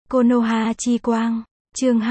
Konoha chi quang, chương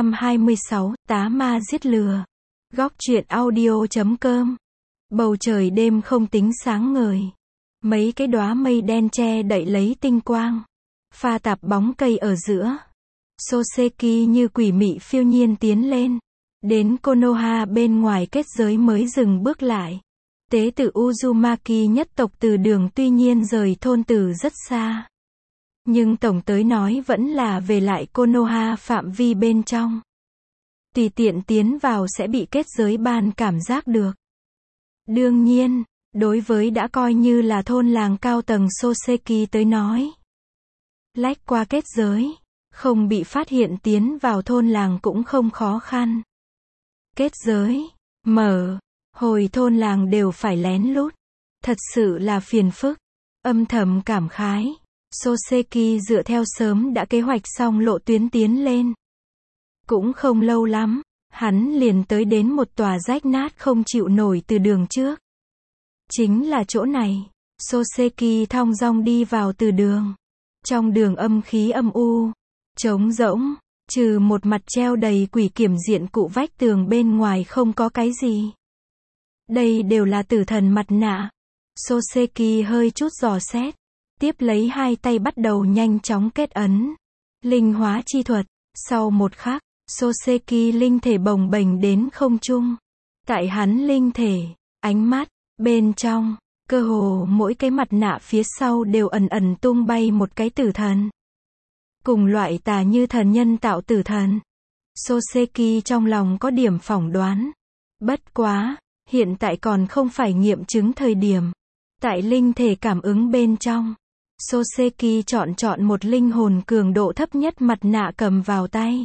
226, tá ma giết lừa. Góc truyện audio.com. Bầu trời đêm không tính sáng ngời. Mấy cái đóa mây đen che đậy lấy tinh quang. Pha tạp bóng cây ở giữa. Soseki như quỷ mị phiêu nhiên tiến lên. Đến Konoha bên ngoài kết giới mới dừng bước lại. Tế tự Uzumaki nhất tộc từ đường tuy nhiên rời thôn tử rất xa. Nhưng tổng tới nói vẫn là về lại Konoha phạm vi bên trong. Tùy tiện tiến vào sẽ bị kết giới ban cảm giác được. Đương nhiên, đối với đã coi như là thôn làng cao tầng Soseki tới nói. Lách qua kết giới, không bị phát hiện tiến vào thôn làng cũng không khó khăn. Kết giới, mở, hồi thôn làng đều phải lén lút. Thật sự là phiền phức. Âm thầm cảm khái. Soseki dựa theo sớm đã kế hoạch xong lộ tuyến tiến lên. Cũng không lâu lắm, hắn liền tới đến một tòa rách nát không chịu nổi từ đường trước. Chính là chỗ này. Soseki thong dong đi vào từ đường. Trong đường âm khí âm u, trống rỗng, trừ một mặt treo đầy quỷ kiểm diện cụ vách tường bên ngoài không có cái gì. Đây đều là tử thần mặt nạ. Soseki hơi chút dò xét. Tiếp lấy hai tay bắt đầu nhanh chóng kết ấn. Linh hóa chi thuật. Sau một khắc, Soseki linh thể bồng bềnh đến không trung. Tại hắn linh thể, ánh mắt, bên trong, cơ hồ mỗi cái mặt nạ phía sau đều ẩn ẩn tung bay một cái tử thần. Cùng loại tà như thần nhân tạo tử thần. Soseki trong lòng có điểm phỏng đoán. Bất quá, hiện tại còn không phải nghiệm chứng thời điểm. Tại linh thể cảm ứng bên trong, Soseki chọn một linh hồn cường độ thấp nhất mặt nạ cầm vào tay.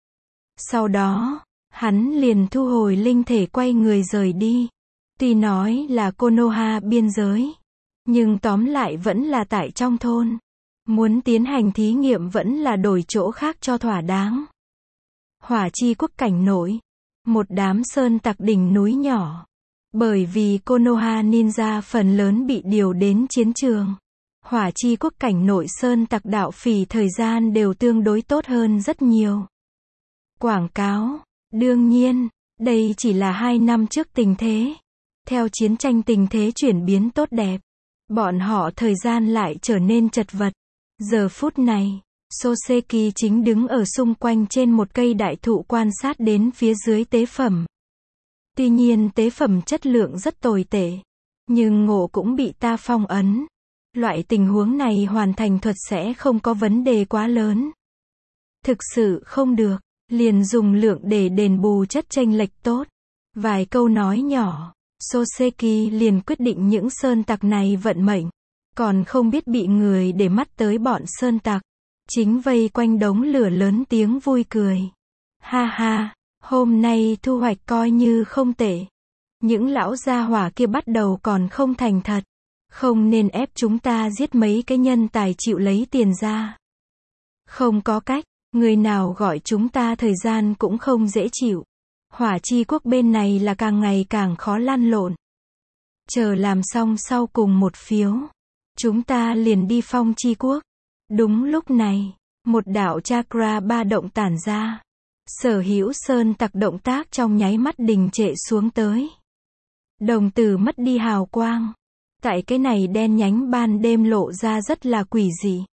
Sau đó, hắn liền thu hồi linh thể quay người rời đi. Tuy nói là Konoha biên giới, nhưng tóm lại vẫn là tại trong thôn. Muốn tiến hành thí nghiệm vẫn là đổi chỗ khác cho thỏa đáng. Hỏa chi quốc cảnh nổi. Một đám sơn tặc đỉnh núi nhỏ. Bởi vì Konoha ninja phần lớn bị điều đến chiến trường. Hỏa chi quốc cảnh nội sơn tặc đạo phỉ thời gian đều tương đối tốt hơn rất nhiều. Quảng cáo. Đương nhiên, đây chỉ là 2 năm trước tình thế. Theo chiến tranh tình thế chuyển biến tốt đẹp, bọn họ thời gian lại trở nên chật vật. Giờ phút này, Soseki chính đứng ở xung quanh trên một cây đại thụ quan sát đến phía dưới tế phẩm. Tuy nhiên tế phẩm chất lượng rất tồi tệ, nhưng ngộ cũng bị ta phong ấn. Loại tình huống này hoàn thành thuật sẽ không có vấn đề quá lớn. Thực sự không được, liền dùng lượng để đền bù chất chênh lệch tốt. Vài câu nói nhỏ, Soseki liền quyết định những sơn tặc này vận mệnh. Còn không biết bị người để mắt tới bọn sơn tặc. Chính vây quanh đống lửa lớn tiếng vui cười. Ha ha, hôm nay thu hoạch coi như không tệ. Những lão gia hỏa kia bắt đầu còn không thành thật. Không nên ép chúng ta giết mấy cái nhân tài chịu lấy tiền ra. Không có cách, người nào gọi chúng ta thời gian cũng không dễ chịu. Hỏa chi quốc bên này là càng ngày càng khó lăn lộn. Chờ làm xong sau cùng một phiếu, chúng ta liền đi phong chi quốc. Đúng lúc này, một đạo chakra ba động tản ra. Sở hữu sơn tặc động tác trong nháy mắt đình trệ xuống tới. Đồng tử mất đi hào quang. Tại cái này đen nhánh ban đêm lộ ra rất là quỷ dị.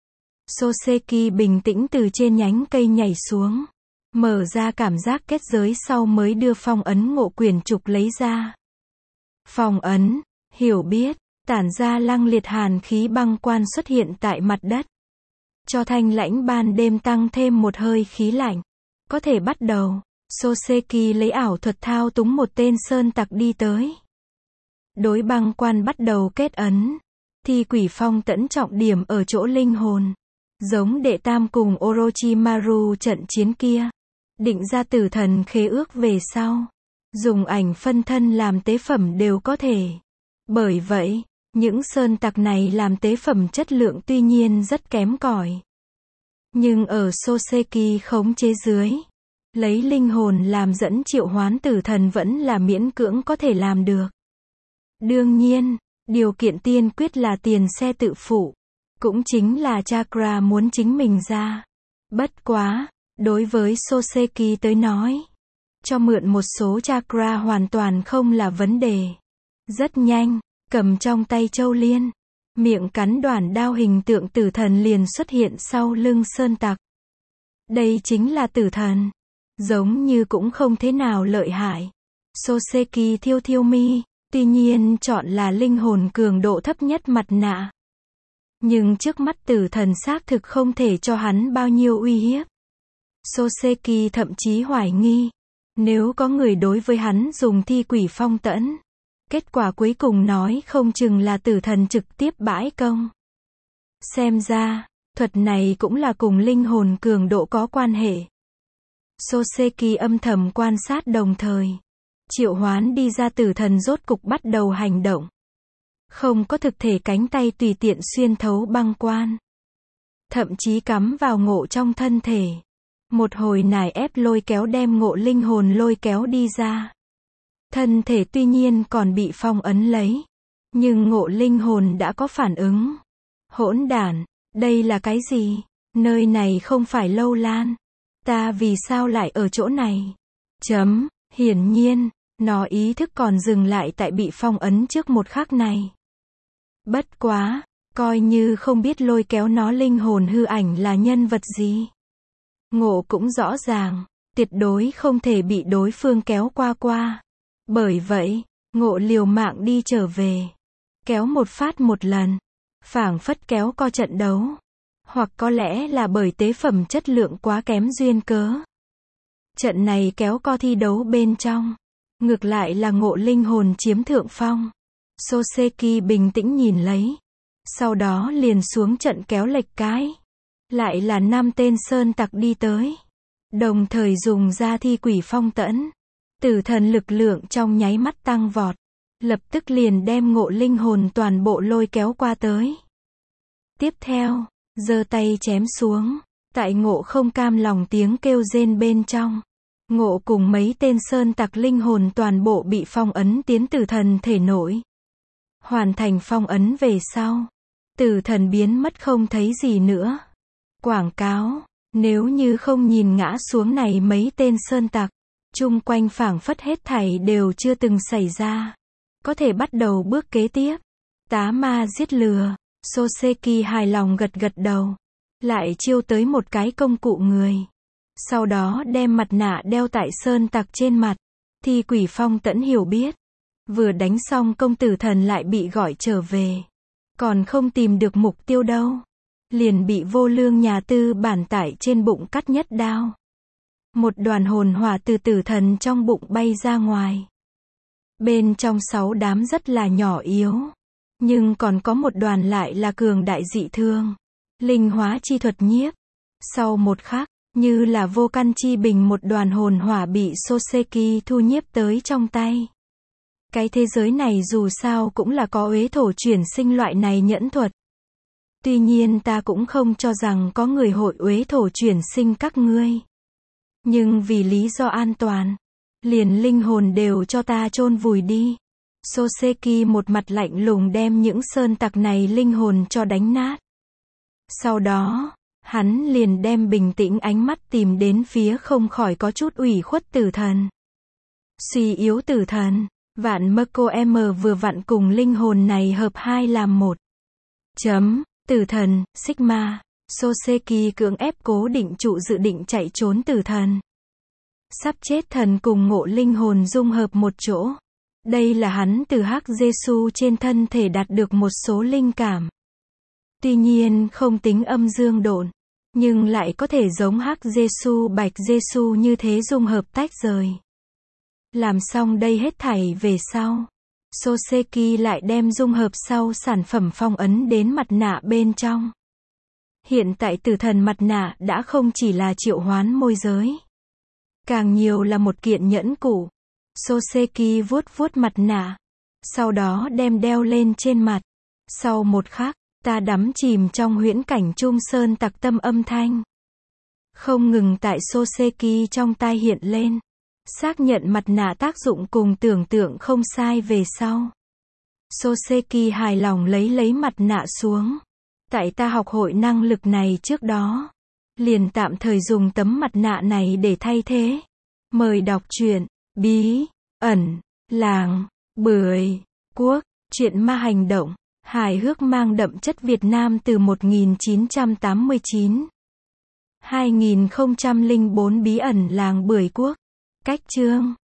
Soseki bình tĩnh từ trên nhánh cây nhảy xuống. Mở ra cảm giác kết giới sau mới đưa phong ấn ngộ quyển trục lấy ra. Phong ấn, hiểu biết, tản ra lăng liệt hàn khí băng quan xuất hiện tại mặt đất. Cho thanh lãnh ban đêm tăng thêm một hơi khí lạnh. Có thể bắt đầu. Soseki lấy ảo thuật thao túng một tên sơn tặc đi tới. Đối băng quan bắt đầu kết ấn. Thi quỷ phong tẫn trọng điểm ở chỗ linh hồn. Giống đệ tam cùng Orochimaru trận chiến kia. Định ra tử thần khế ước về sau. Dùng ảnh phân thân làm tế phẩm đều có thể. Bởi vậy, những sơn tặc này làm tế phẩm chất lượng tuy nhiên rất kém cỏi. Nhưng ở Soseki khống chế dưới, lấy linh hồn làm dẫn triệu hoán tử thần vẫn là miễn cưỡng có thể làm được. Đương nhiên, điều kiện tiên quyết là tiền xe tự phụ. Cũng chính là chakra muốn chính mình ra. Bất quá, đối với Soseki tới nói, cho mượn một số chakra hoàn toàn không là vấn đề. Rất nhanh, cầm trong tay châu liên, miệng cắn đoản đao hình tượng tử thần liền xuất hiện sau lưng Sơn Tặc. Đây chính là tử thần. Giống như cũng không thế nào lợi hại. Soseki thiêu thiêu mi, tuy nhiên chọn là linh hồn cường độ thấp nhất mặt nạ. Nhưng trước mắt tử thần xác thực không thể cho hắn bao nhiêu uy hiếp. Soseki thậm chí hoài nghi, nếu có người đối với hắn dùng thi quỷ phong tẫn, kết quả cuối cùng nói không chừng là tử thần trực tiếp bãi công. Xem ra, thuật này cũng là cùng linh hồn cường độ có quan hệ. Soseki âm thầm quan sát đồng thời. Triệu hoán đi ra tử thần rốt cục bắt đầu hành động. Không có thực thể cánh tay tùy tiện xuyên thấu băng quan. Thậm chí cắm vào Ngộ trong thân thể. Một hồi nài ép lôi kéo đem Ngộ linh hồn lôi kéo đi ra. Thân thể tuy nhiên còn bị phong ấn lấy. Nhưng Ngộ linh hồn đã có phản ứng. Hỗn đản, đây là cái gì? Nơi này không phải Lâu Lan. Ta vì sao lại ở chỗ này? Hiển nhiên, nó ý thức còn dừng lại tại bị phong ấn trước một khắc này. Bất quá, coi như không biết lôi kéo nó linh hồn hư ảnh là nhân vật gì. Ngộ cũng rõ ràng, tuyệt đối không thể bị đối phương kéo qua. Bởi vậy, Ngộ liều mạng đi trở về. Kéo một phát một lần. Phảng phất kéo co trận đấu. Hoặc có lẽ là bởi tế phẩm chất lượng quá kém duyên cớ. Trận này kéo co thi đấu bên trong. Ngược lại là Ngộ linh hồn chiếm thượng phong. Soseki bình tĩnh nhìn lấy. Sau đó liền xuống trận kéo lệch cái. Lại là 5 tên sơn tặc đi tới. Đồng thời dùng ra thi quỷ phong tẫn. Tử thần lực lượng trong nháy mắt tăng vọt. Lập tức liền đem Ngộ linh hồn toàn bộ lôi kéo qua tới. Tiếp theo, giơ tay chém xuống. Tại Ngộ không cam lòng tiếng kêu rên bên trong. Ngộ cùng mấy tên sơn tặc linh hồn toàn bộ bị phong ấn tiến tử thần thể nội. Hoàn thành phong ấn về sau. Tử thần biến mất không thấy gì nữa. Quảng cáo, nếu như không nhìn ngã xuống này mấy tên sơn tặc, chung quanh phảng phất hết thảy đều chưa từng xảy ra. Có thể bắt đầu bước kế tiếp. Tá ma giết lừa. Soseki hài lòng gật gật đầu. Lại chiêu tới một cái công cụ người. Sau đó đem mặt nạ đeo tại sơn tặc trên mặt. Thi quỷ phong tẫn hiểu biết. Vừa đánh xong công tử thần lại bị gọi trở về. Còn không tìm được mục tiêu đâu. Liền bị vô lương nhà tư bản tải trên bụng cắt nhất đao. Một đoàn hồn hỏa từ tử thần trong bụng bay ra ngoài. Bên trong 6 đám rất là nhỏ yếu. Nhưng còn có một đoàn lại là cường đại dị thương. Linh hóa chi thuật nhiếp. Sau một khắc, như là vô căn chi bình một đoàn hồn hỏa bị Soseki thu nhiếp tới trong tay. Cái thế giới này dù sao cũng là có uế thổ chuyển sinh loại này nhẫn thuật. Tuy nhiên ta cũng không cho rằng có người hội uế thổ chuyển sinh các ngươi. Nhưng vì lý do an toàn, liền linh hồn đều cho ta chôn vùi đi. Soseki một mặt lạnh lùng đem những sơn tặc này linh hồn cho đánh nát. Sau đó, hắn liền đem bình tĩnh ánh mắt tìm đến phía không khỏi có chút ủy khuất tử thần. Suy yếu tử thần, vạn Mako M vừa vặn cùng linh hồn này hợp hai làm một. Tử thần, Sigma, Soseki cưỡng ép cố định trụ dự định chạy trốn tử thần. Sắp chết thần cùng Ngộ linh hồn dung hợp một chỗ. Đây là hắn từ Hắc Giê-xu trên thân thể đạt được một số linh cảm. Tuy nhiên không tính âm dương độn, nhưng lại có thể giống Hắc Giê-xu Bạch Giê-xu như thế dung hợp tách rời. Làm xong đây hết thảy về sau, Soseki lại đem dung hợp sau sản phẩm phong ấn đến mặt nạ bên trong. Hiện tại tử thần mặt nạ đã không chỉ là triệu hoán môi giới. Càng nhiều là một kiện nhẫn cụ. Soseki vuốt vuốt mặt nạ. Sau đó đem đeo lên trên mặt. Sau một khắc, ta đắm chìm trong huyễn cảnh Trung Sơn tặc tâm âm thanh. Không ngừng tại Soseki trong tai hiện lên. Xác nhận mặt nạ tác dụng cùng tưởng tượng không sai về sau. Soseki hài lòng lấy mặt nạ xuống. Tại ta học hội năng lực này trước đó, liền tạm thời dùng tấm mặt nạ này để thay thế. Mời đọc truyện Bí ẩn làng Bưởi Quốc, truyện ma hành động, hài hước mang đậm chất Việt Nam từ 1989. 2004 Bí ẩn làng Bưởi Quốc. Cách chương